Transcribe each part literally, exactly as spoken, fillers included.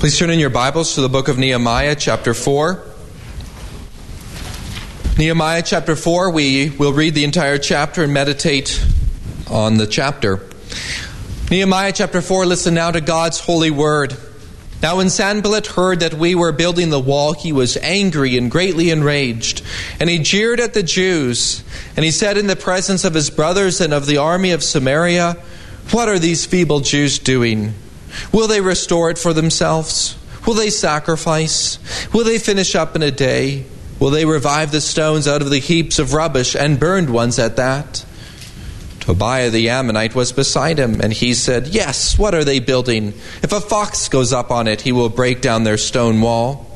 Please turn in your Bibles to the book of Nehemiah, chapter four. Nehemiah, chapter four, we will read the entire chapter and meditate on the chapter. Nehemiah, chapter four, listen now to God's holy word. Now when Sanballat heard that we were building the wall, he was angry and greatly enraged. And he jeered at the Jews. And he said in the presence of his brothers and of the army of Samaria, "What are these feeble Jews doing? Will they restore it for themselves? Will they sacrifice? Will they finish up in a day? Will they revive the stones out of the heaps of rubbish and burned ones at that?" Tobiah the Ammonite was beside him, and he said, "Yes, what are they building? If a fox goes up on it, he will break down their stone wall.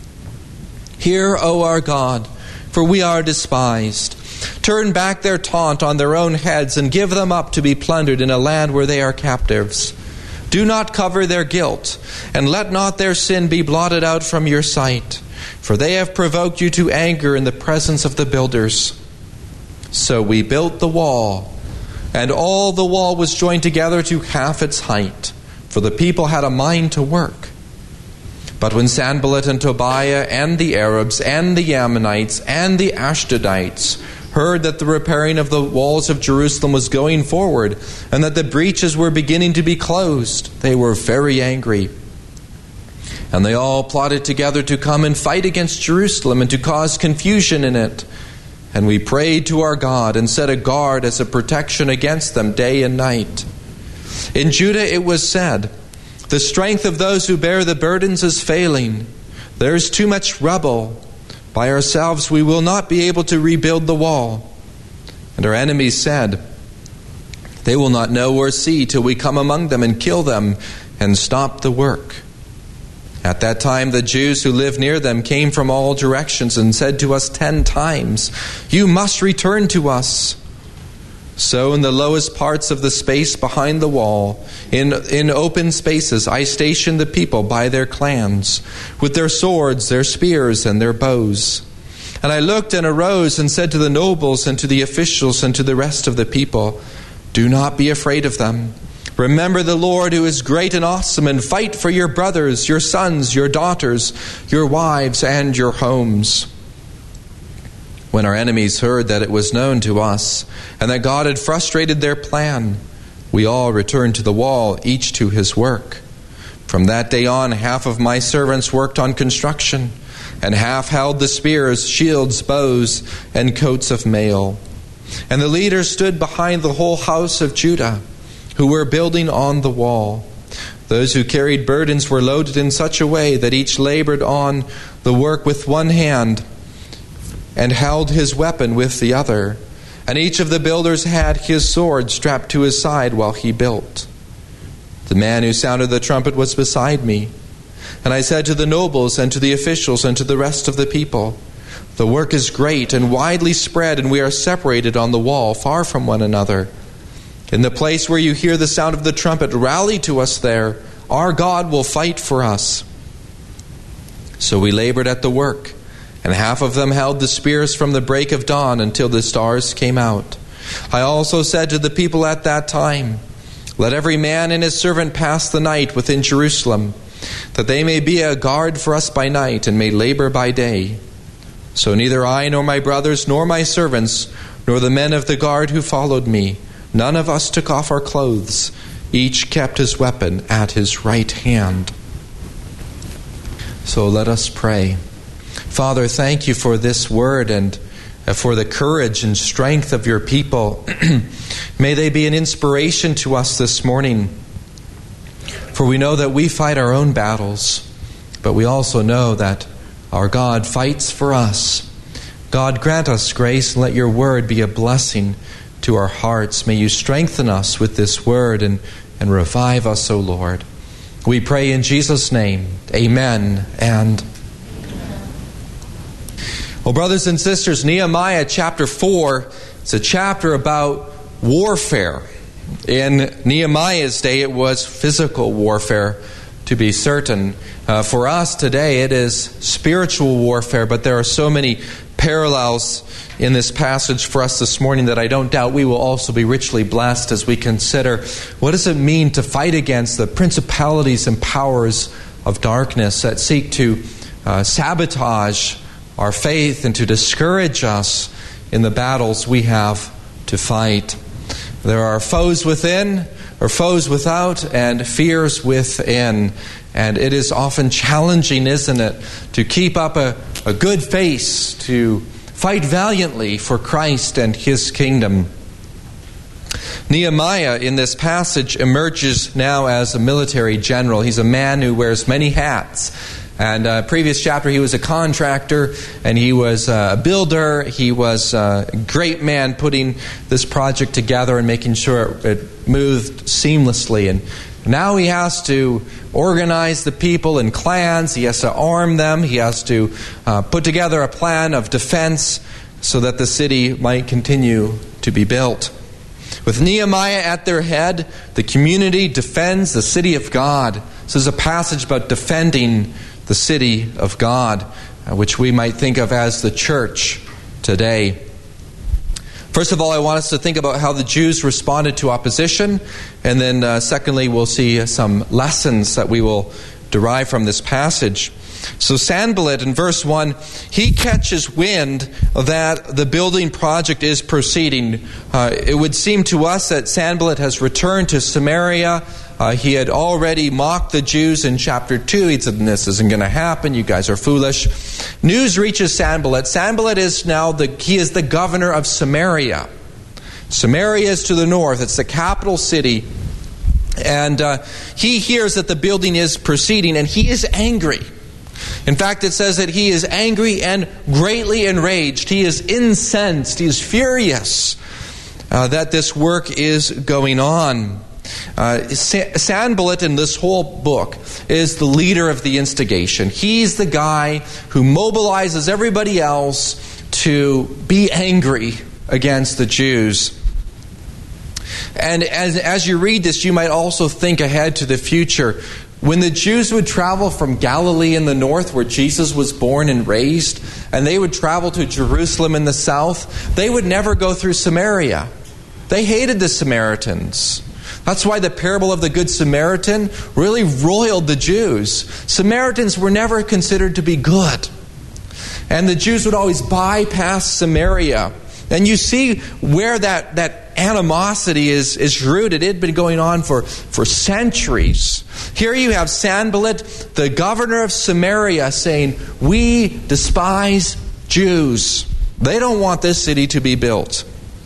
Hear, O our God, for we are despised. Turn back their taunt on their own heads and give them up to be plundered in a land where they are captives. Do not cover their guilt, and let not their sin be blotted out from your sight, for they have provoked you to anger in the presence of the builders." So we built the wall, and all the wall was joined together to half its height, for the people had a mind to work. But when Sanballat and Tobiah and the Arabs and the Ammonites and the Ashdodites heard that the repairing of the walls of Jerusalem was going forward, and that the breaches were beginning to be closed, they were very angry. And they all plotted together to come and fight against Jerusalem and to cause confusion in it. And we prayed to our God and set a guard as a protection against them day and night. In Judah it was said, "The strength of those who bear the burdens is failing. There is too much rubble. By ourselves we will not be able to rebuild the wall." And our enemies said, "They will not know or see till we come among them and kill them and stop the work." At that time the Jews who lived near them came from all directions and said to us ten times, "You must return to us." So in the lowest parts of the space behind the wall, in, in open spaces, I stationed the people by their clans, with their swords, their spears, and their bows. And I looked and arose and said to the nobles and to the officials and to the rest of the people, "Do not be afraid of them. Remember the Lord who is great and awesome, and fight for your brothers, your sons, your daughters, your wives, and your homes." When our enemies heard that it was known to us, and that God had frustrated their plan, we all returned to the wall, each to his work. From that day on, half of my servants worked on construction, and half held the spears, shields, bows, and coats of mail. And the leaders stood behind the whole house of Judah, who were building on the wall. Those who carried burdens were loaded in such a way that each labored on the work with one hand and held his weapon with the other. And each of the builders had his sword strapped to his side while he built. The man who sounded the trumpet was beside me. And I said to the nobles and to the officials and to the rest of the people, "The work is great and widely spread, and we are separated on the wall, far from one another. In the place where you hear the sound of the trumpet, rally to us there. Our God will fight for us." So we labored at the work, and half of them held the spears from the break of dawn until the stars came out. I also said to the people at that time, "Let every man and his servant pass the night within Jerusalem, that they may be a guard for us by night and may labor by day." So neither I nor my brothers nor my servants nor the men of the guard who followed me, none of us took off our clothes. Each kept his weapon at his right hand. So let us pray. Father, thank you for this word and for the courage and strength of your people. May they be an inspiration to us this morning. For we know that we fight our own battles, but we also know that our God fights for us. God, grant us grace and let your word be a blessing to our hearts. May you strengthen us with this word and, and revive us, O Lord. We pray in Jesus' name. Amen and Well, brothers and sisters, Nehemiah chapter four, it's a chapter about warfare. In Nehemiah's day, it was physical warfare, to be certain. Uh, for us today, it is spiritual warfare, but there are so many parallels in this passage for us this morning that I don't doubt we will also be richly blessed as we consider what does it mean to fight against the principalities and powers of darkness that seek to uh, sabotage our faith and to discourage us in the battles we have to fight. There are foes within, or foes without, and fears within. And it is often challenging, isn't it, to keep up a, a good face, to fight valiantly for Christ and His kingdom. Nehemiah in this passage emerges now as a military general. He's a man who wears many hats. And uh, previous chapter, he was a contractor, and he was a builder. He was a great man putting this project together and making sure it moved seamlessly. And now he has to organize the people in clans. He has to arm them. He has to uh, put together a plan of defense so that the city might continue to be built. With Nehemiah at their head, the community defends the city of God. This is a passage about defending the city of God, which we might think of as the church today. First of all, I want us to think about how the Jews responded to opposition, and then uh, secondly, we'll see some lessons that we will derive from this passage. So Sanballat in verse one, he catches wind that the building project is proceeding. Uh, it would seem to us that Sanballat has returned to Samaria. Uh, he had already mocked the Jews in chapter two. He said, this isn't going to happen. You guys are foolish. News reaches Sanballat. Sanballat is now the, he is the governor of Samaria. Samaria is to the north. It's the capital city. And uh, he hears that the building is proceeding, and he is angry. In fact, it says that he is angry and greatly enraged. He is incensed. He is furious uh, that this work is going on. Uh, Sanballat in this whole book is the leader of the instigation. He's the guy who mobilizes everybody else to be angry against the Jews. And as, as you read this, you might also think ahead to the future. When the Jews would travel from Galilee in the north, where Jesus was born and raised, and they would travel to Jerusalem in the south, they would never go through Samaria. They hated the Samaritans. That's why the parable of the Good Samaritan really roiled the Jews. Samaritans were never considered to be good. And the Jews would always bypass Samaria. And you see where that, that animosity is, is rooted. It had been going on for, for centuries. Here you have Sanballat, the governor of Samaria, saying, we despise Jews. They don't want this city to be built.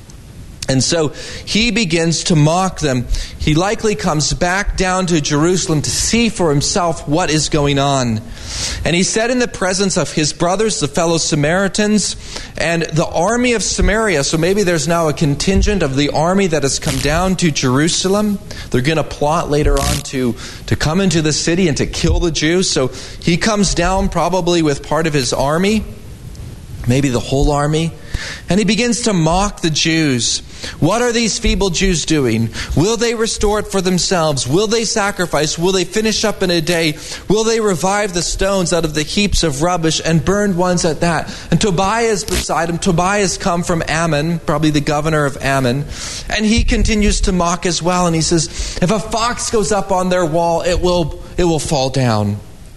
And so he begins to mock them. He likely comes back down to Jerusalem to see for himself what is going on. And he said in the presence of his brothers, the fellow Samaritans, and the army of Samaria. So maybe there's now a contingent of the army that has come down to Jerusalem. They're going to plot later on to, to come into the city and to kill the Jews. So he comes down probably with part of his army, maybe the whole army. And he begins to mock the Jews. What are these feeble Jews doing? Will they restore it for themselves? Will they sacrifice? Will they finish up in a day? Will they revive the stones out of the heaps of rubbish and burned ones at that? And Tobiah is beside him. Tobiah has come from Ammon, probably the governor of Ammon. And he continues to mock as well. And he says, if a fox goes up on their wall, it will it will fall down.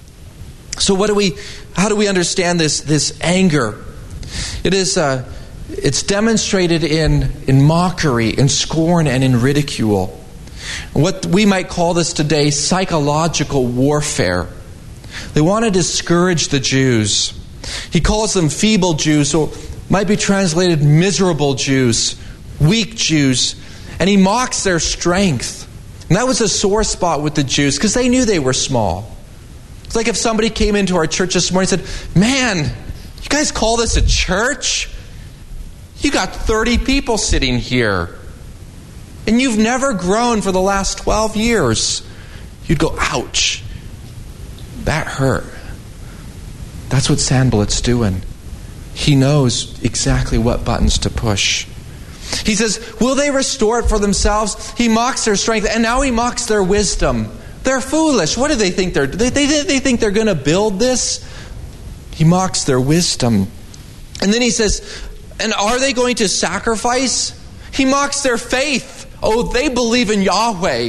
So what do we? How do we understand this this anger? It is uh, it's demonstrated in, in mockery, in scorn, and in ridicule. What we might call this today psychological warfare. They want to discourage the Jews. He calls them feeble Jews, or might be translated miserable Jews, weak Jews, and he mocks their strength. And that was a sore spot with the Jews because they knew they were small. It's like if somebody came into our church this morning and said, man, you guys call this a church? You got thirty people sitting here. And you've never grown for the last twelve years. You'd go, ouch. That hurt. That's what Sanballat's doing. He knows exactly what buttons to push. He says, will they restore it for themselves? He mocks their strength, and now he mocks their wisdom. They're foolish. What do they think they're doing? They, they, they think they're going to build this? He mocks their wisdom. And then he says, and are they going to sacrifice? He mocks their faith. Oh, they believe in Yahweh.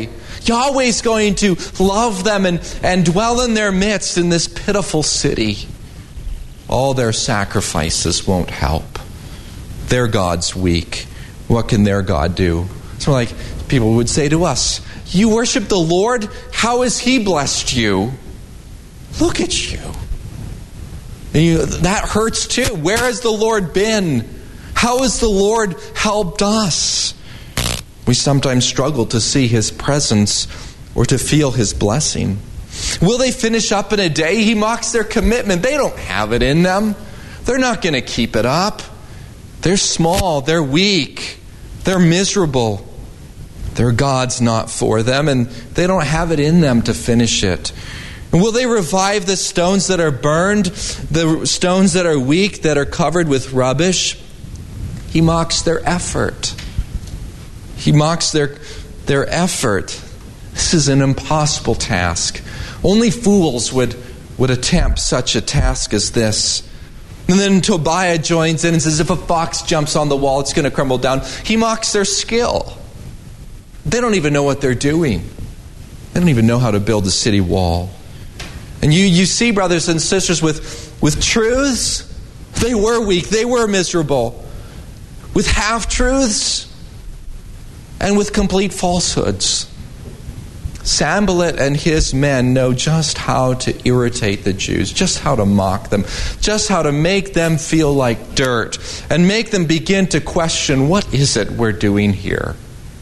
Yahweh's going to love them and, and dwell in their midst in this pitiful city. All their sacrifices won't help. Their God's weak. What can their God do? So like people would say to us, you worship the Lord? How has He blessed you? Look at you. And you. That hurts too. Where has the Lord been? How has the Lord helped us? We sometimes struggle to see His presence or to feel His blessing. Will they finish up in a day? He mocks their commitment. They don't have it in them. They're not going to keep it up. They're small. They're weak. They're miserable. Their God's not for them, and they don't have it in them to finish it. And will they revive the stones that are burned, the stones that are weak, that are covered with rubbish? He mocks their effort. He mocks their, their effort. This is an impossible task. Only fools would, would attempt such a task as this. And then Tobiah joins in and says, if a fox jumps on the wall, it's going to crumble down. He mocks their skill. They don't even know what they're doing. They don't even know how to build a city wall. And you, you see, brothers and sisters, with, with truths, they were weak, they were miserable. With half-truths and with complete falsehoods. Sanballat and his men know just how to irritate the Jews, just how to mock them, just how to make them feel like dirt and make them begin to question, what is it we're doing here?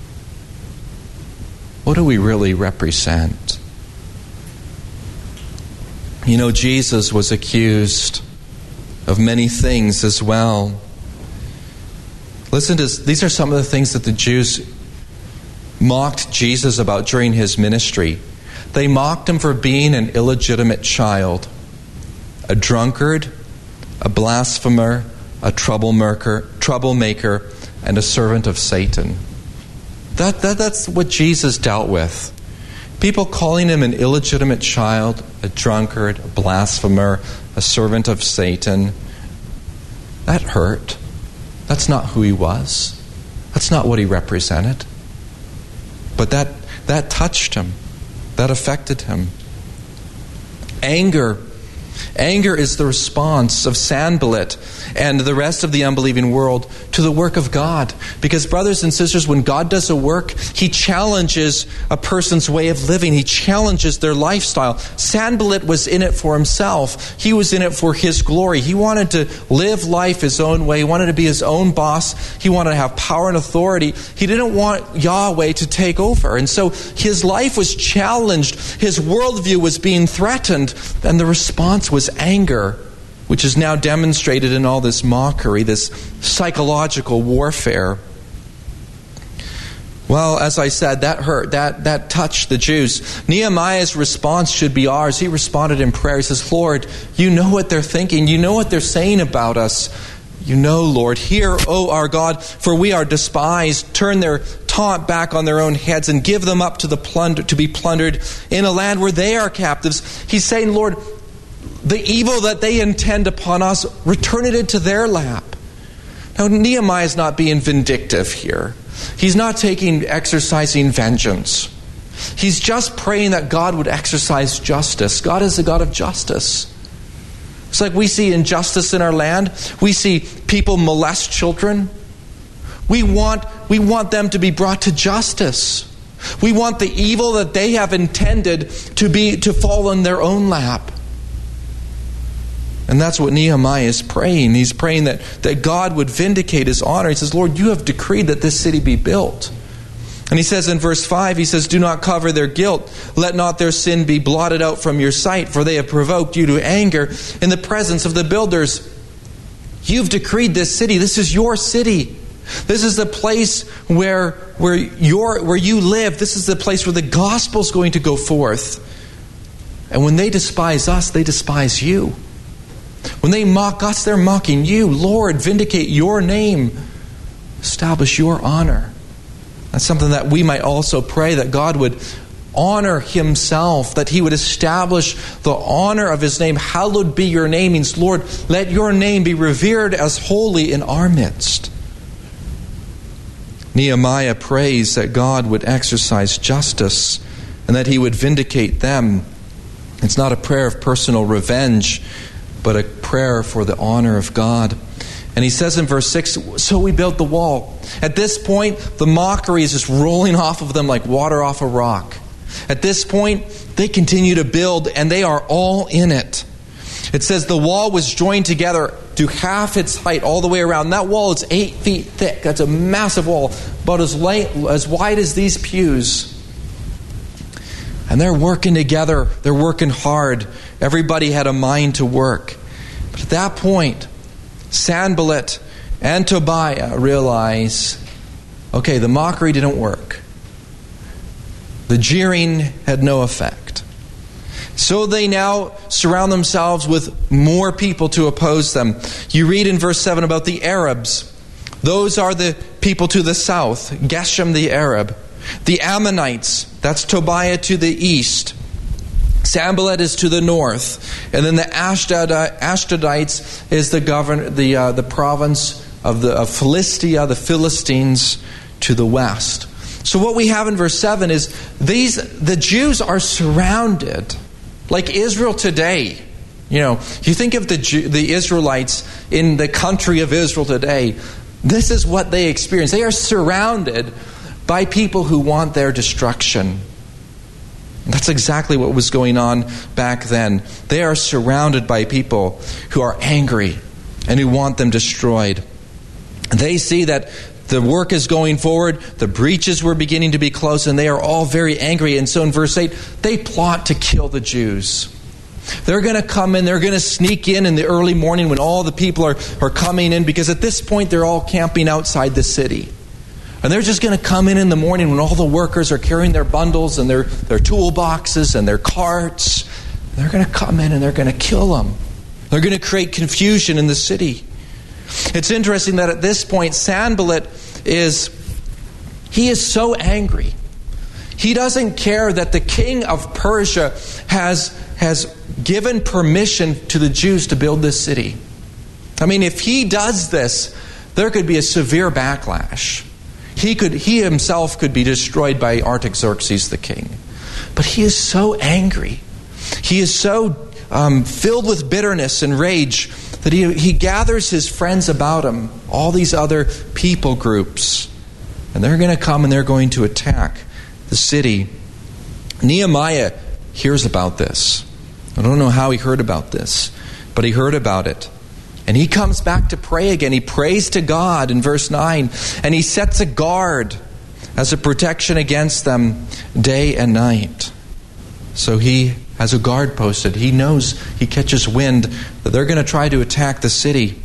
What do we really represent? You know, Jesus was accused of many things as well. Listen to this. These are some of the things that the Jews mocked Jesus about during His ministry. They mocked Him for being an illegitimate child, a drunkard, a blasphemer, a troublemaker, troublemaker, and a servant of Satan. That, that that's what Jesus dealt with. People calling Him an illegitimate child, a drunkard, a blasphemer, a servant of Satan. That hurt. That's not who He was. That's not what He represented. But that, that touched Him. That affected Him. Anger. Anger is the response of Sanballat and the rest of the unbelieving world to the work of God. Because, brothers and sisters, when God does a work, He challenges a person's way of living. He challenges their lifestyle. Sanballat was in it for himself. He was in it for his glory. He wanted to live life his own way. He wanted to be his own boss. He wanted to have power and authority. He didn't want Yahweh to take over. And so his life was challenged. His worldview was being threatened. And the response was anger, which is now demonstrated in all this mockery, this psychological warfare. Well, as I said, that hurt, that, that touched the Jews. Nehemiah's response should be ours. He responded in prayer. He says, Lord, you know what they're thinking. You know what they're saying about us. You know, Lord. Hear, O our God, for we are despised. Turn their taunt back on their own heads and give them up to the plunder, to be plundered in a land where they are captives. He's saying, Lord, the evil that they intend upon us, return it into their lap. Now, Nehemiah is not being vindictive here. He's not taking, exercising vengeance. He's just praying that God would exercise justice. God is a God of justice. It's like we see injustice in our land. We see people molest children. We want, we want them to be brought to justice. We want the evil that they have intended to be to fall in their own lap. And that's what Nehemiah is praying. He's praying that, that God would vindicate His honor. He says, Lord, you have decreed that this city be built. And he says in verse five, he says, do not cover their guilt. Let not their sin be blotted out from your sight, for they have provoked you to anger in the presence of the builders. You've decreed this city. This is your city. This is the place where, where, your, where you live. This is the place where the gospel is going to go forth. And when they despise us, they despise you. When they mock us, they're mocking you. Lord, vindicate your name. Establish your honor. That's something that we might also pray, that God would honor Himself, that He would establish the honor of His name. Hallowed be your name means, Lord, let your name be revered as holy in our midst. Nehemiah prays that God would exercise justice and that he would vindicate them. It's not a prayer of personal revenge, but a prayer for the honor of God. And he says in verse six, so we built the wall. At this point, the mockery is just rolling off of them like water off a rock. At this point, they continue to build, and they are all in it. It says the wall was joined together to half its height all the way around. That wall is eight feet thick. That's a massive wall, about as, light, as wide as these pews. And they're working together. They're working hard. Everybody had a mind to work. But at that point, Sanballat and Tobiah realize, okay, the mockery didn't work. The jeering had no effect. So they now surround themselves with more people to oppose them. You read in verse seven about the Arabs. Those are the people to the south, Geshem the Arab. The Ammonites, that's Tobiah to the east. Sanballat is to the north. And then the Ashdod, Ashdodites is the govern, the uh, the province of the of Philistia, the Philistines, to the west. So what we have in verse seven is these the Jews are surrounded like Israel today. You know, you think of the Jew, the Israelites in the country of Israel today. This is what they experience. They are surrounded by people who want their destruction. That's exactly what was going on back then. They are surrounded by people who are angry and who want them destroyed. They see that the work is going forward, the breaches were beginning to be closed, and they are all very angry. And so in verse eight, they plot to kill the Jews. They're going to come in, they're going to sneak in in the early morning when all the people are, are coming in, because at this point they're all camping outside the city. And they're just going to come in in the morning when all the workers are carrying their bundles and their, their toolboxes and their carts. They're going to come in and they're going to kill them. They're going to create confusion in the city. It's interesting that at this point, Sanballat is, he is so angry. He doesn't care that the king of Persia has, has given permission to the Jews to build this city. I mean, if he does this, there could be a severe backlash. He could, he himself could be destroyed by Artaxerxes the king. But he is so angry. He is so um, filled with bitterness and rage that he, he gathers his friends about him, all these other people groups. And they're going to come and they're going to attack the city. Nehemiah hears about this. I don't know how he heard about this, but he heard about it. And he comes back to pray again. He prays to God in verse nine. And he sets a guard as a protection against them day and night. So he has a guard posted. He knows, he catches wind that they're going to try to attack the city.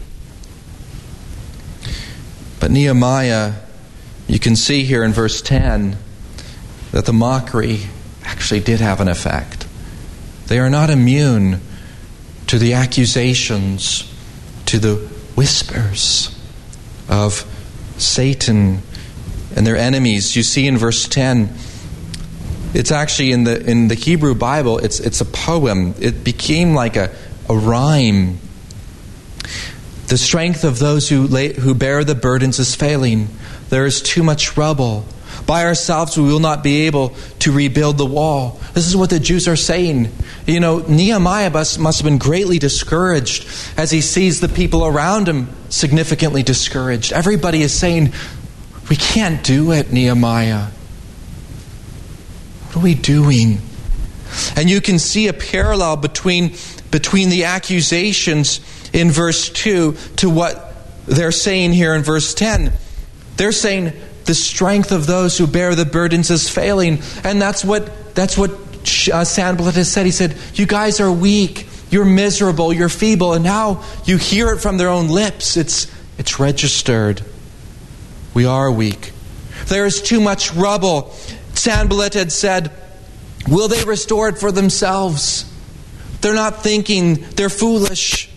But Nehemiah, you can see here in verse ten that the mockery actually did have an effect. They are not immune to the accusations, to the whispers of Satan and their enemies. You see in verse ten, it's actually in the in the Hebrew Bible, it's it's a poem. It became like a, a rhyme. The strength of those who lay, who bear the burdens is failing. There is too much rubble. By ourselves we will not be able to rebuild the wall. This is what the Jews are saying. You know, Nehemiah must, must have been greatly discouraged as he sees the people around him significantly discouraged. Everybody is saying, we can't do it, Nehemiah. What are we doing? And you can see a parallel between, between the accusations in verse two to what they're saying here in verse ten. They're saying the strength of those who bear the burdens is failing. And that's what that's what uh, Sanballat has said. He said, you guys are weak, you're miserable, you're feeble. And now you hear it from their own lips. It's, it's registered. We are weak. There is too much rubble. Sanballat had said, will they restore it for themselves? They're not thinking, they're foolish.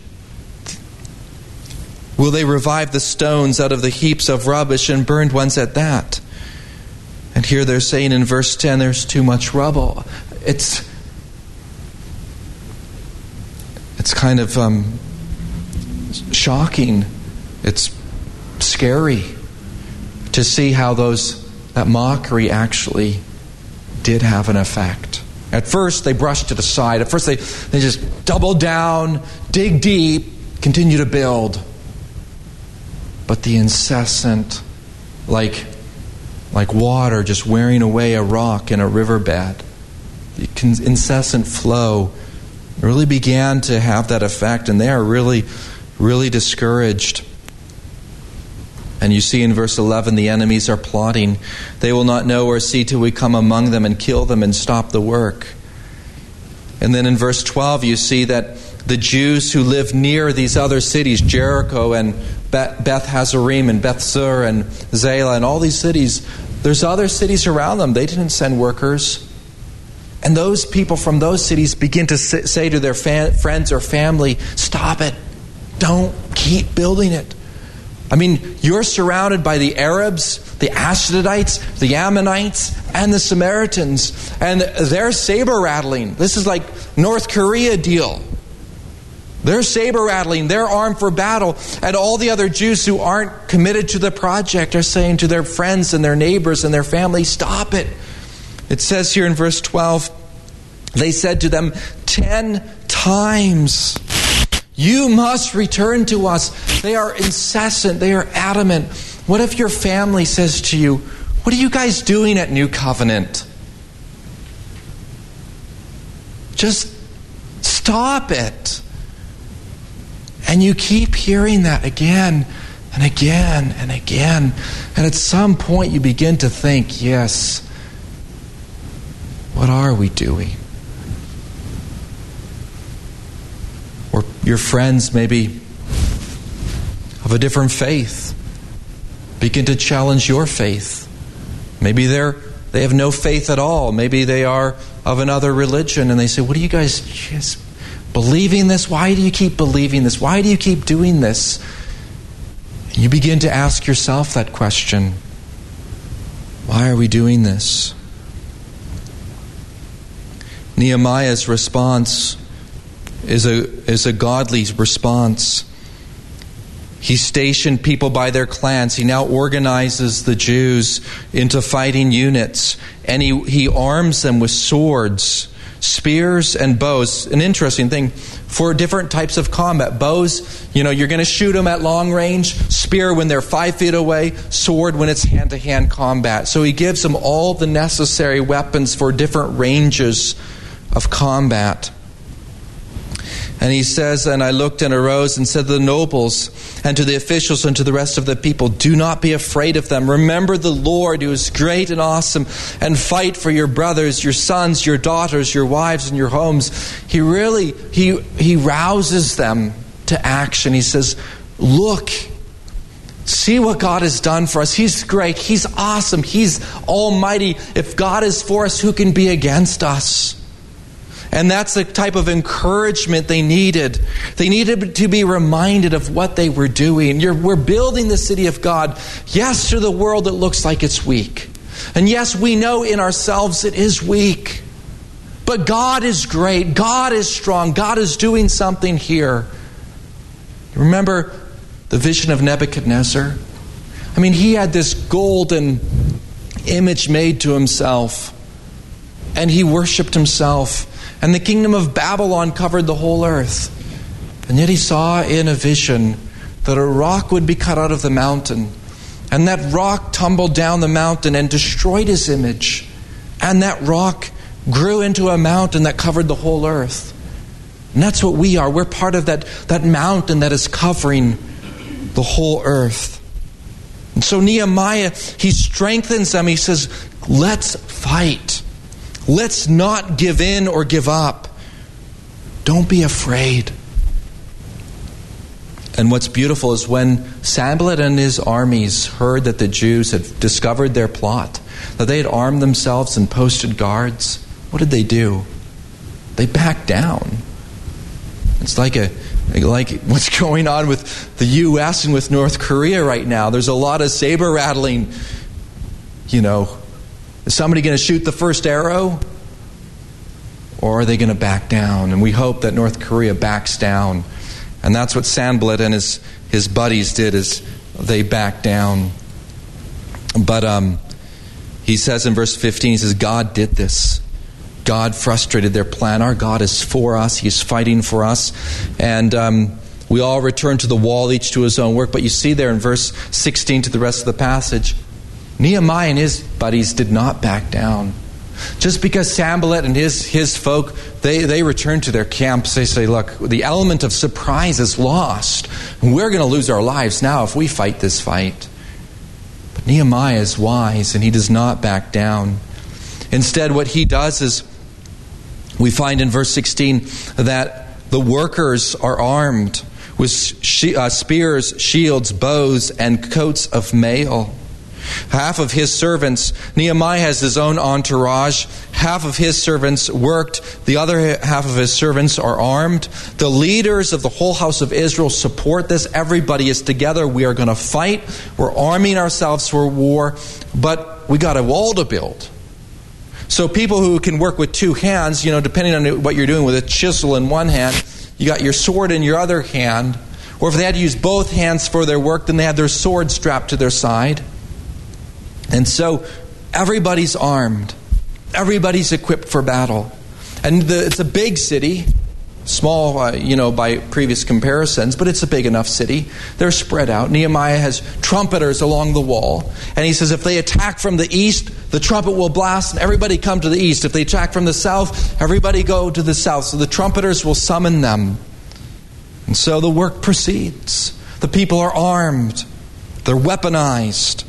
Will they revive the stones out of the heaps of rubbish and burned ones at that? And here they're saying in verse ten, there's too much rubble. It's it's kind of um, shocking. It's scary to see how those that mockery actually did have an effect. At first, they brushed it aside. At first, they, they just doubled down, dig deep, continue to build. But the incessant, like, like water just wearing away a rock in a riverbed, the incessant flow really began to have that effect, and they are really, really discouraged. And you see in verse eleven, the enemies are plotting. They will not know or see till we come among them and kill them and stop the work. And then in verse twelve, you see that the Jews who live near these other cities, Jericho and Beth Hazerim and Beth Zur and Zela and all these cities, there's other cities around them. They didn't send workers. And those people from those cities begin to say to their fa- friends or family, stop it. Don't keep building it. I mean, you're surrounded by the Arabs, the Ashdodites, the Ammonites, and the Samaritans. And they're saber-rattling. This is like North Korea deal. They're saber-rattling. They're armed for battle. And all the other Jews who aren't committed to the project are saying to their friends and their neighbors and their family, stop it. It says here in verse twelve, they said to them ten times, you must return to us. They are incessant. They are adamant. What if your family says to you, what are you guys doing at New Covenant? Just stop it. And you keep hearing that again and again and again. And at some point you begin to think, yes, what are we doing? Or your friends maybe of a different faith begin to challenge your faith. Maybe they're they have no faith at all. Maybe they are of another religion, and they say, what do you guys just believing this? Why do you keep believing this? Why do you keep doing this? And you begin to ask yourself that question. Why are we doing this? Nehemiah's response is a is a godly response. He stationed people by their clans. He now organizes the Jews into fighting units, and he, he arms them with swords, spears, and bows. An interesting thing for different types of combat. Bows, you know, you're going to shoot them at long range. Spear when they're five feet away. Sword when it's hand-to-hand combat. So he gives them all the necessary weapons for different ranges of combat. And he says, and I looked and arose and said to the nobles and to the officials and to the rest of the people, do not be afraid of them. Remember the Lord who is great and awesome, and fight for your brothers, your sons, your daughters, your wives, and your homes. He really, he, he rouses them to action. He says, look, see what God has done for us. He's great. He's awesome. He's almighty. If God is for us, who can be against us? And that's the type of encouragement they needed. They needed to be reminded of what they were doing. You're, we're building the city of God. Yes, to the world it looks like it's weak. And yes, we know in ourselves it is weak. But God is great. God is strong. God is doing something here. Remember the vision of Nebuchadnezzar? I mean, he had this golden image made to himself. And he worshipped himself. And the kingdom of Babylon covered the whole earth. And yet he saw in a vision that a rock would be cut out of the mountain. And that rock tumbled down the mountain and destroyed his image. And that rock grew into a mountain that covered the whole earth. And that's what we are. We're part of that, that mountain that is covering the whole earth. And so Nehemiah, he strengthens them. He says, let's fight. Let's not give in or give up. Don't be afraid. And what's beautiful is when Sanballat and his armies heard that the Jews had discovered their plot, that they had armed themselves and posted guards, what did they do? They backed down. It's like a like what's going on with the U S and with North Korea right now. There's a lot of saber rattling. You know, is somebody going to shoot the first arrow? Or are they going to back down? And we hope that North Korea backs down. And that's what Sanballat and his, his buddies did, is they backed down. But um, He says in verse fifteen, he says, God did this. God frustrated their plan. Our God is for us. He's fighting for us. And um, we all return to the wall, each to his own work. But you see there in verse sixteen to the rest of the passage, Nehemiah and his buddies did not back down. Just because Sanballat and his, his folk, they, they return to their camps, they say, look, the element of surprise is lost. We're going to lose our lives now if we fight this fight. But Nehemiah is wise, and he does not back down. Instead, what he does is, we find in verse sixteen that the workers are armed with she, uh, spears, shields, bows, and coats of mail. Half of his servants, Nehemiah has his own entourage. Half of his servants worked. The other half of his servants are armed. The leaders of the whole house of Israel support this. Everybody is together. We are going to fight. We're arming ourselves for war. But we got a wall to build. So people who can work with two hands, you know, depending on what you're doing, with a chisel in one hand, you got your sword in your other hand. Or if they had to use both hands for their work, then they had their sword strapped to their side. And so everybody's armed. Everybody's equipped for battle. And the, it's a big city. Small, uh, you know, by previous comparisons, but it's a big enough city. They're spread out. Nehemiah has trumpeters along the wall. And he says if they attack from the east, the trumpet will blast and everybody come to the east. If they attack from the south, everybody go to the south. So the trumpeters will summon them. And so the work proceeds. The people are armed. They're weaponized.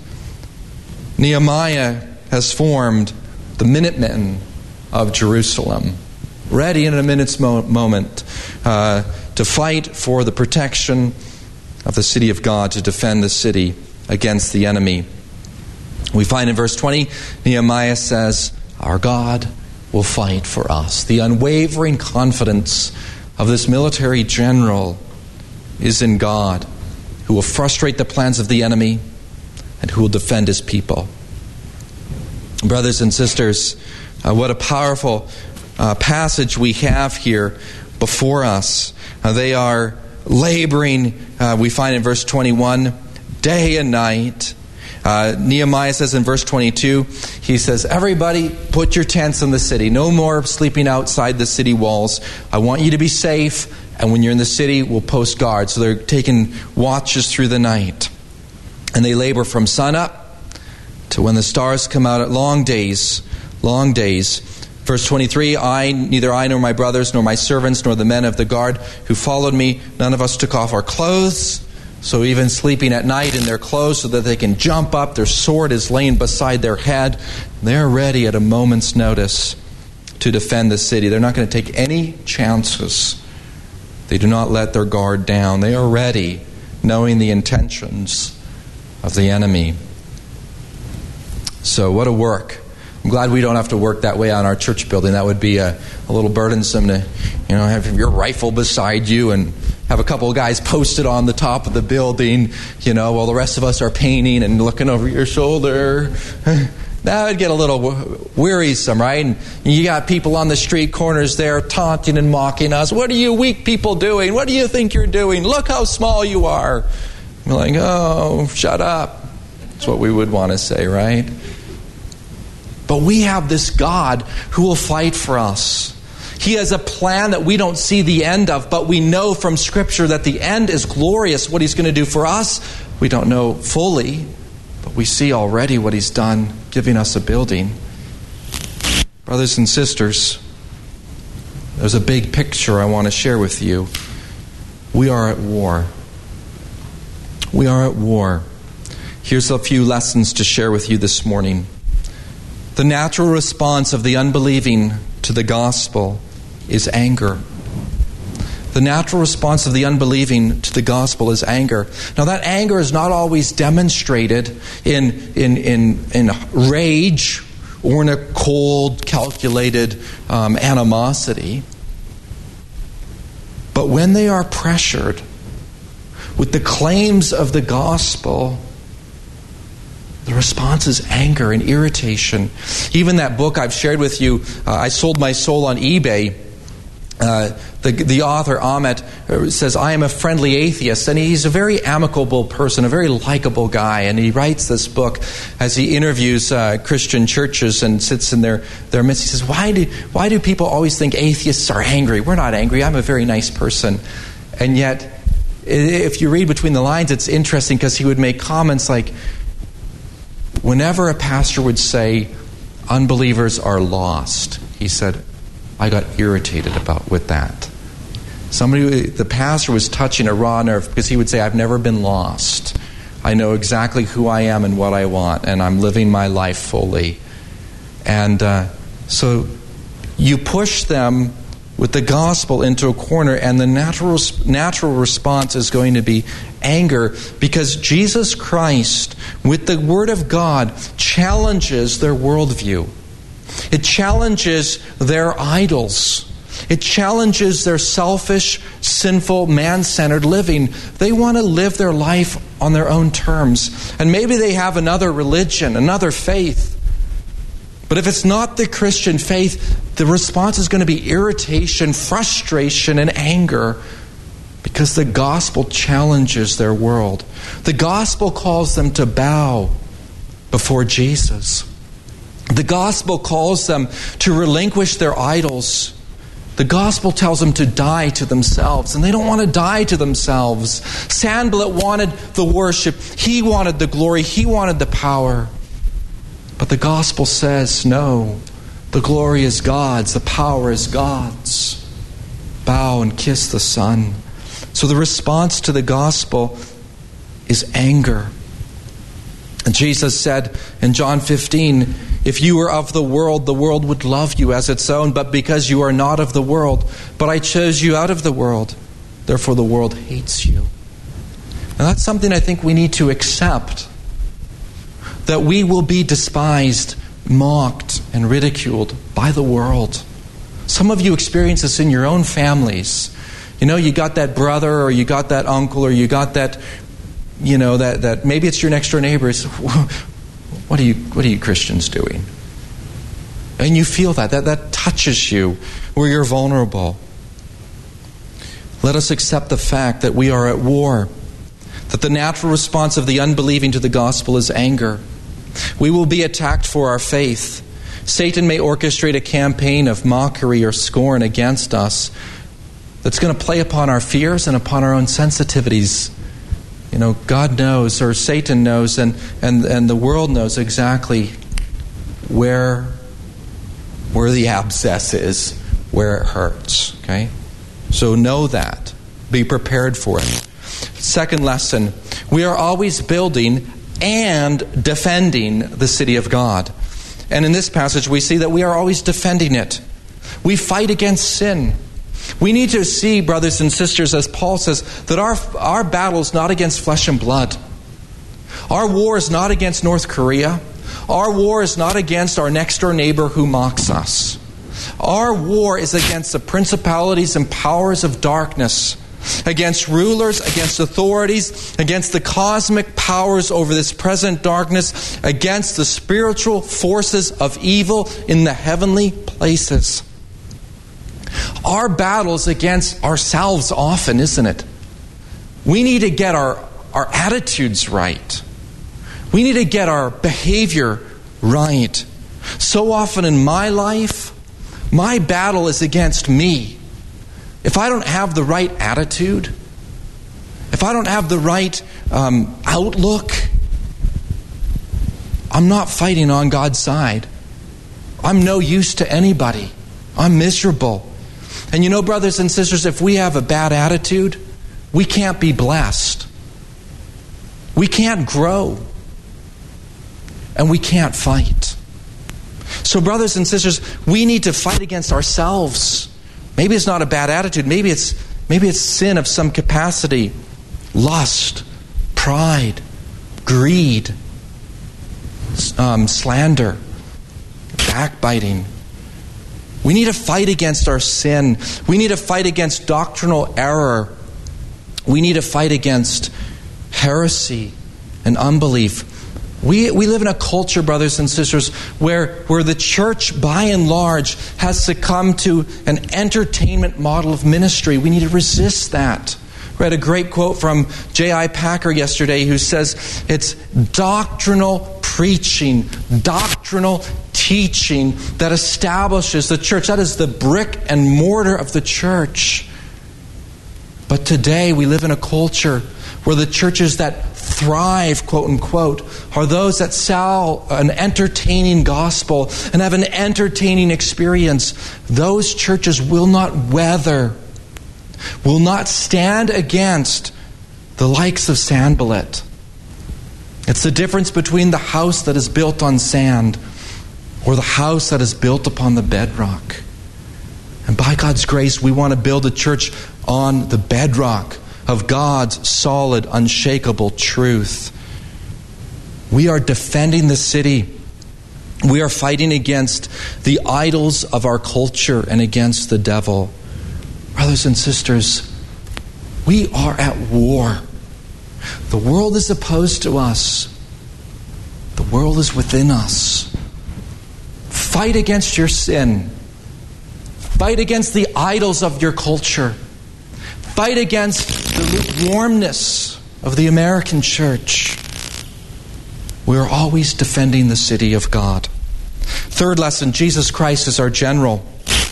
Nehemiah has formed the Minutemen of Jerusalem, ready in a minute's mo- moment uh, to fight for the protection of the city of God, to defend the city against the enemy. We find in verse twenty, Nehemiah says, our God will fight for us. The unwavering confidence of this military general is in God, who will frustrate the plans of the enemy and who will defend his people. Brothers and sisters, uh, what a powerful uh, passage we have here before us. Uh, they are laboring, uh, we find in verse twenty-one, day and night. Uh, Nehemiah says in verse twenty-two, he says, everybody put your tents in the city. No more sleeping outside the city walls. I want you to be safe. And when you're in the city, we'll post guard. So they're taking watches through the night. And they labor from sunup to when the stars come out, at long days, long days. Verse twenty-three, I, neither I nor my brothers, nor my servants, nor the men of the guard who followed me, none of us took off our clothes. So even sleeping at night in their clothes so that they can jump up, their sword is laying beside their head. They're ready at a moment's notice to defend the city. They're not going to take any chances. They do not let their guard down. They are ready, knowing the intentions of the enemy. So what a work. I'm glad we don't have to work that way on our church building. That would be a, a little burdensome to, you know, have your rifle beside you and have a couple of guys posted on the top of the building, you know, while the rest of us are painting and looking over your shoulder. That would get a little wearisome, right? And you got people on the street corners there taunting and mocking us. What are you weak people doing? What do you think you're doing? Look how small you are. We're like, oh, shut up. That's what we would want to say, right? But we have this God who will fight for us. He has a plan that we don't see the end of, but we know from Scripture that the end is glorious. What He's going to do for us, we don't know fully, but we see already what He's done, giving us a building. Brothers and sisters, there's a big picture I want to share with you. We are at war. We are at war. Here's a few lessons to share with you this morning. The natural response of the unbelieving to the gospel is anger. The natural response of the unbelieving to the gospel is anger. Now that anger is not always demonstrated in in in, in rage or in a cold, calculated um, animosity. But when they are pressured with the claims of the gospel, the response is anger and irritation. Even that book I've shared with you, uh, I Sold My Soul on eBay. Uh, the, the author, Ahmet, says, I am a friendly atheist. And he's a very amicable person, a very likable guy. And he writes this book as he interviews uh, Christian churches and sits in their, their midst. He says, why do, why do people always think atheists are angry? We're not angry. I'm a very nice person. And yet, if you read between the lines, it's interesting because he would make comments like, whenever a pastor would say, unbelievers are lost, he said, I got irritated about with that. Somebody, the pastor was touching a raw nerve because he would say, I've never been lost. I know exactly who I am and what I want, and I'm living my life fully. And uh, so you push them with the gospel into a corner, and the natural natural response is going to be anger, because Jesus Christ, with the Word of God, challenges their worldview. It challenges their idols. It challenges their selfish, sinful, man-centered living. They want to live their life on their own terms. And maybe they have another religion, another faith. But if it's not the Christian faith, the response is going to be irritation, frustration, and anger, because the gospel challenges their world. The gospel calls them to bow before Jesus. The gospel calls them to relinquish their idols. The gospel tells them to die to themselves, and they don't want to die to themselves. Sanballat wanted the worship. He wanted the glory. He wanted the power. But the gospel says, no, the glory is God's. The power is God's. Bow and kiss the Son. So the response to the gospel is anger. And Jesus said in John fifteen, if you were of the world, the world would love you as its own. But because you are not of the world, but I chose you out of the world, therefore the world hates you. And that's something I think we need to accept. That we will be despised, mocked, and ridiculed by the world. Some of you experience this in your own families. You know, you got that brother, or you got that uncle, or you got that, you know, that, that maybe it's your next door neighbor. What are you what are you Christians doing? And you feel that. That that touches you where you're vulnerable. Let us accept the fact that we are at war. That the natural response of the unbelieving to the gospel is anger. We will be attacked for our faith. Satan may orchestrate a campaign of mockery or scorn against us that's going to play upon our fears and upon our own sensitivities. You know, God knows, or Satan knows, and, and, and the world knows exactly where, where the abscess is, where it hurts. Okay? So know that. Be prepared for it. Second lesson, we are always building and defending the city of God. And in this passage we see that we are always defending it. We fight against sin. We need to see, brothers and sisters, as Paul says, that our, our battle is not against flesh and blood. Our war is not against North Korea. Our war is not against our next door neighbor who mocks us. Our war is against the principalities and powers of darkness, against rulers, against authorities, against the cosmic powers over this present darkness, against the spiritual forces of evil in the heavenly places. Our battle is against ourselves often, isn't it? We need to get our, our attitudes right. We need to get our behavior right. So often in my life, my battle is against me. If I don't have the right attitude, if I don't have the right um, outlook, I'm not fighting on God's side. I'm no use to anybody. I'm miserable. And you know, brothers and sisters, if we have a bad attitude, we can't be blessed. We can't grow. And we can't fight. So brothers and sisters, we need to fight against ourselves. Maybe it's not a bad attitude. Maybe it's maybe it's sin of some capacity. Lust, pride, greed, um, slander, backbiting. We need to fight against our sin. We need to fight against doctrinal error. We need to fight against heresy and unbelief. We we live in a culture, brothers and sisters, where, where the church, by and large, has succumbed to an entertainment model of ministry. We need to resist that. I read a great quote from J I Packer yesterday who says it's doctrinal preaching, doctrinal teaching that establishes the church. That is the brick and mortar of the church. But today we live in a culture where the churches that thrive, quote unquote, are those that sell an entertaining gospel and have an entertaining experience. Those churches will not weather, will not stand against the likes of Sanballat. It's the difference between the house that is built on sand or the house that is built upon the bedrock. And by God's grace, we want to build a church on the bedrock of God's solid, unshakable truth. We are defending the city. We are fighting against the idols of our culture and against the devil. Brothers and sisters, we are at war. The world is opposed to us. The world is within us. Fight against your sin. Fight against the idols of your culture. Fight against the lukewarmness of the American church. We are always defending the city of God. Third lesson, Jesus Christ is our general.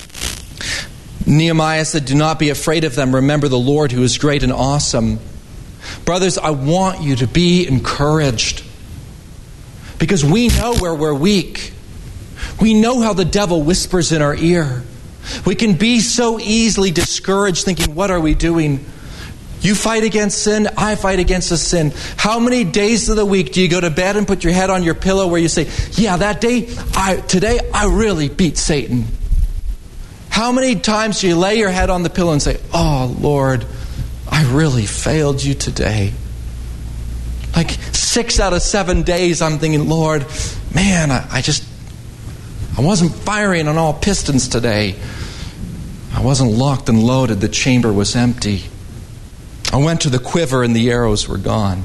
Nehemiah said, "Do not be afraid of them. Remember the Lord who is great and awesome." Brothers, I want you to be encouraged. Because we know where we're weak. We know how the devil whispers in our ear. We can be so easily discouraged thinking, what are we doing? You fight against sin, I fight against the sin. How many days of the week do you go to bed and put your head on your pillow where you say, yeah, that day, I today I really beat Satan? How many times do you lay your head on the pillow and say, oh Lord, I really failed you today? Like six out of seven days I'm thinking, Lord, man, I, I just, I wasn't firing on all pistons today. I wasn't locked and loaded. The chamber was empty. I went to the quiver and the arrows were gone.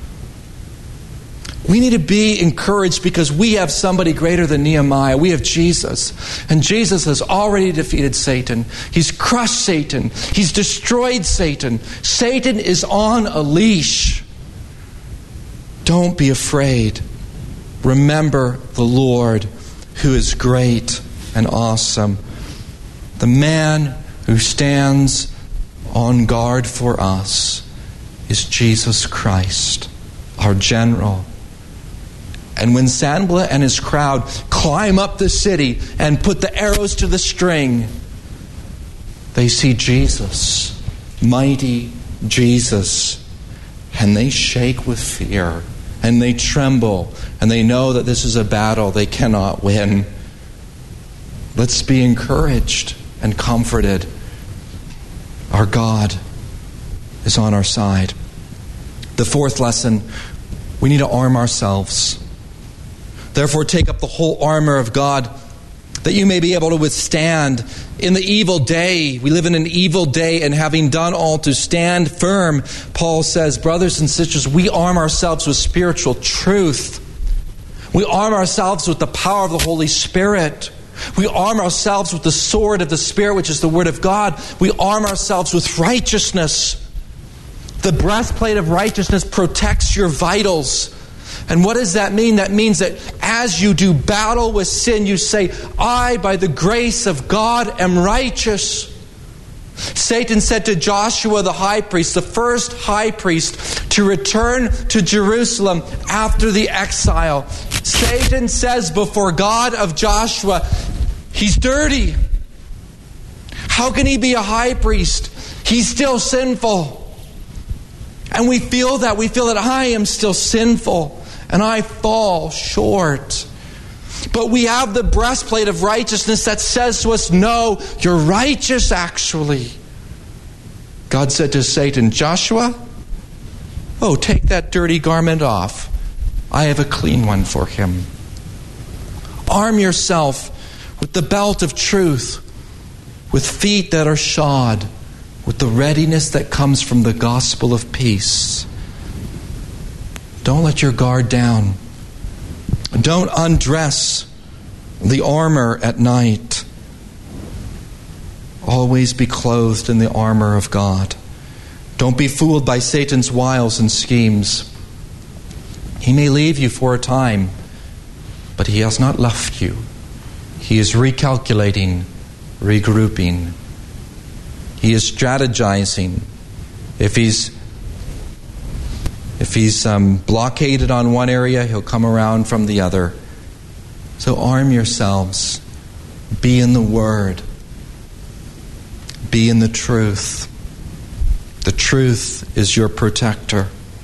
We need to be encouraged because we have somebody greater than Nehemiah. We have Jesus. And Jesus has already defeated Satan. He's crushed Satan. He's destroyed Satan. Satan is on a leash. Don't be afraid. Remember the Lord who is great and awesome. The man who stands on guard for us is Jesus Christ, our general. And when Sanballat and his crowd climb up the city and put the arrows to the string, they see Jesus, mighty Jesus, and they shake with fear, and they tremble, and they know that this is a battle they cannot win. Let's be encouraged and comforted. Our God is on our side. The fourth lesson, we need to arm ourselves. Therefore, take up the whole armor of God, that you may be able to withstand in the evil day. We live in an evil day, and having done all to stand firm, Paul says, brothers and sisters, we arm ourselves with spiritual truth. We arm ourselves with the power of the Holy Spirit. We arm ourselves with the sword of the Spirit, which is the Word of God. We arm ourselves with righteousness. The breastplate of righteousness protects your vitals. And what does that mean? That means that as you do battle with sin, you say, I, by the grace of God, am righteous. Satan said to Joshua the high priest, the first high priest to return to Jerusalem after the exile, Satan says before God of Joshua, he's dirty. How can he be a high priest? He's still sinful. And we feel that. We feel that I am still sinful and I fall short. But we have the breastplate of righteousness that says to us, no, you're righteous actually. God said to Satan, Joshua, oh, take that dirty garment off. I have a clean one for him. Arm yourself with the belt of truth, with feet that are shod, with the readiness that comes from the gospel of peace. Don't let your guard down. Don't undress the armor at night. Always be clothed in the armor of God. Don't be fooled by Satan's wiles and schemes. He may leave you for a time, but he has not left you. He is recalculating, regrouping. He is strategizing. If he's if he's um, blockaded on one area, he'll come around from the other. So arm yourselves. Be in the Word. Be in the truth. The truth is your protector.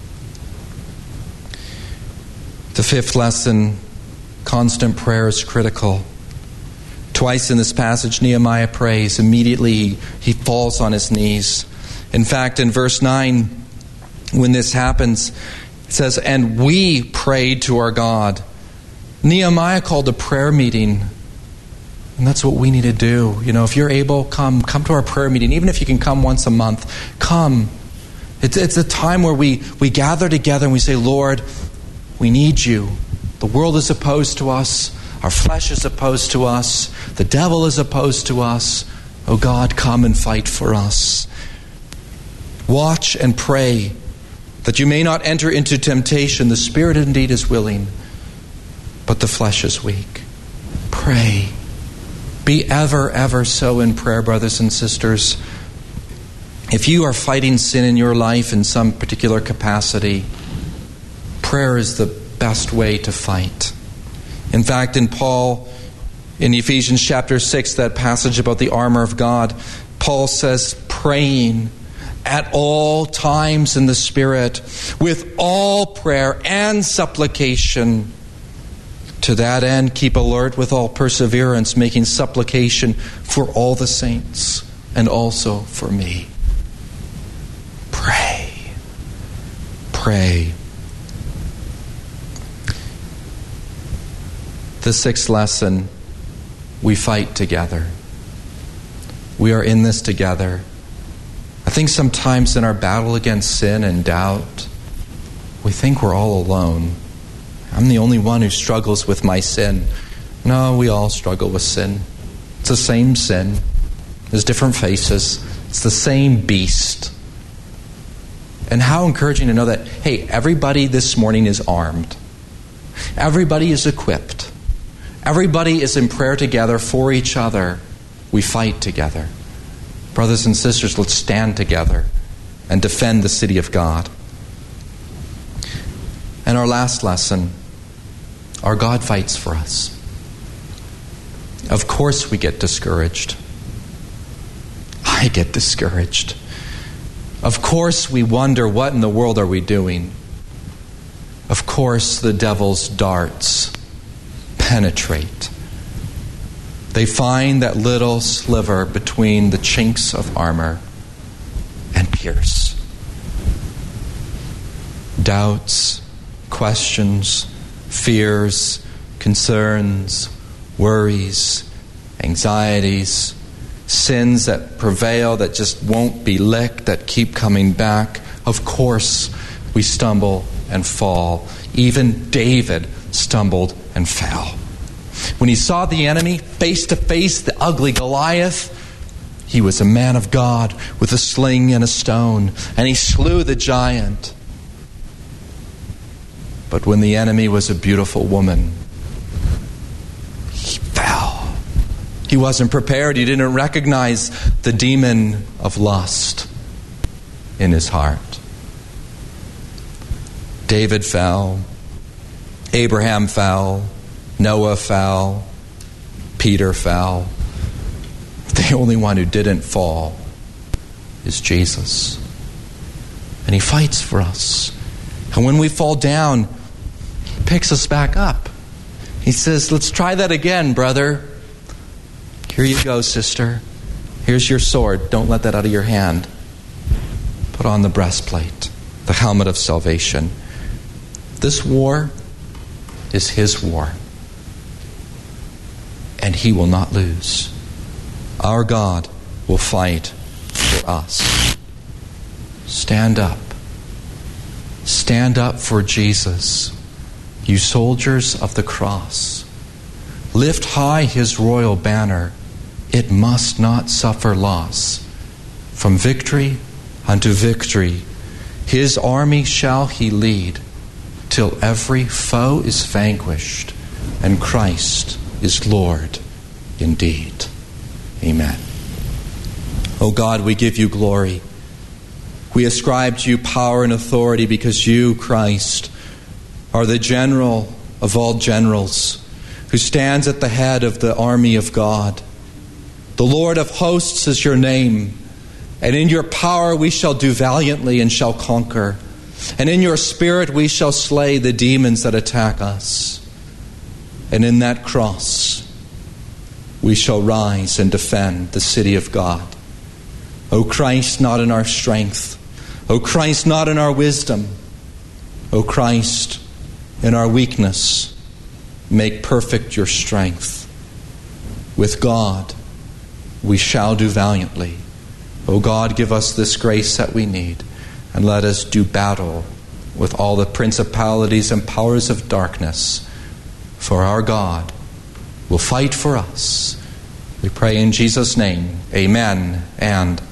The fifth lesson, constant prayer is critical. Twice in this passage, Nehemiah prays. Immediately, he, he falls on his knees. In fact, in verse nine, when this happens, it says, "And we prayed to our God." Nehemiah called a prayer meeting. And that's what we need to do. You know, if you're able, come. Come to our prayer meeting. Even if you can come once a month, come. It's, it's a time where we, we gather together and we say, Lord, we need you. The world is opposed to us. Our flesh is opposed to us. The devil is opposed to us. Oh God, come and fight for us. Watch and pray that you may not enter into temptation. The spirit indeed is willing, but the flesh is weak. Pray. Be ever, ever so in prayer, brothers and sisters. If you are fighting sin in your life in some particular capacity, prayer is the best way to fight. In fact, in Paul, in Ephesians chapter six, that passage about the armor of God, Paul says, praying at all times in the Spirit, with all prayer and supplication. To that end, keep alert with all perseverance, making supplication for all the saints and also for me. Pray. Pray. The sixth lesson, we fight together. We are in this together. I think sometimes in our battle against sin and doubt, we think we're all alone. I'm the only one who struggles with my sin. No, we all struggle with sin. It's the same sin. There's different faces. It's the same beast. And how encouraging to know that, hey, everybody this morning is armed. Everybody is equipped. Everybody is in prayer together for each other. We fight together. Brothers and sisters, let's stand together and defend the city of God. And our last lesson, our God fights for us. Of course we get discouraged. I get discouraged. Of course we wonder, what in the world are we doing? Of course the devil's darts penetrate. They find that little sliver between the chinks of armor and pierce. Doubts, questions, fears, concerns, worries, anxieties, sins that prevail, that just won't be licked, that keep coming back. Of course, we stumble and fall. Even David stumbled and fell. When he saw the enemy face to face, the ugly Goliath, he was a man of God with a sling and a stone, and he slew the giant. But when the enemy was a beautiful woman, he fell. He wasn't prepared. He didn't recognize the demon of lust in his heart. David fell. Abraham fell. Noah fell. Peter fell. The only one who didn't fall is Jesus. And he fights for us. And when we fall down, he picks us back up. He says, let's try that again, brother. Here you go, sister. Here's your sword. Don't let that out of your hand. Put on the breastplate, the helmet of salvation. This war is his war. And he will not lose. Our God will fight for us. Stand up. Stand up for Jesus. you soldiers of the cross. Lift high his royal banner. It must not suffer loss. From victory unto victory, his army shall he lead, till every foe is vanquished, and Christ is Lord indeed. Amen. O God, we give you glory. We ascribe to you power and authority because you, Christ, are the general of all generals, who stands at the head of the army of God. The Lord of hosts is your name, and in your power we shall do valiantly and shall conquer. And in your spirit we shall slay the demons that attack us. And in that cross we shall rise and defend the city of God. O Christ, not in our strength. O Christ, not in our wisdom. O Christ, in our weakness, make perfect your strength. With God we shall do valiantly. O God, give us this grace that we need, and let us do battle with all the principalities and powers of darkness. For our God will fight for us. We pray in Jesus' name. Amen and